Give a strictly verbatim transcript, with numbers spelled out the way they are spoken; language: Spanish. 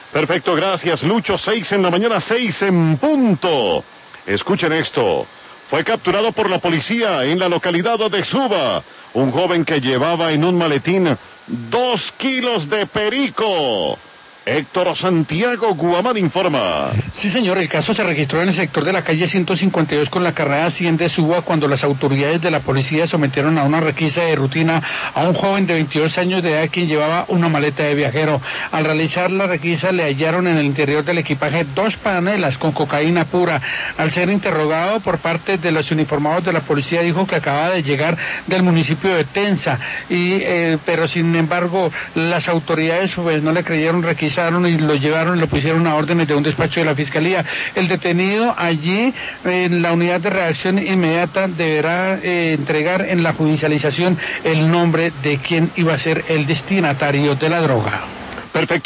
Perfecto, gracias, Lucho. Seis en la mañana, seis en punto. Escuchen esto. Fue capturado por la policía en la localidad de Suba un joven que llevaba en un maletín dos kilos de perico. Héctor Santiago Guamán informa. Sí, señor, el caso se registró en el sector de la calle ciento cincuenta y dos con la carrera cien de Suba, cuando las autoridades de la policía sometieron a una requisa de rutina a un joven de veintidós años de edad quien llevaba una maleta de viajero. Al realizar la requisa le hallaron en el interior del equipaje dos panelas con cocaína pura. Al ser interrogado por parte de los uniformados de la policía, dijo que acababa de llegar del municipio de Tensa, y eh, pero sin embargo las autoridades pues no le creyeron, requisa y lo llevaron y lo pusieron a órdenes de un despacho de la Fiscalía. El detenido allí en la unidad de reacción inmediata deberá eh, entregar en la judicialización el nombre de quien iba a ser el destinatario de la droga. Perfecto.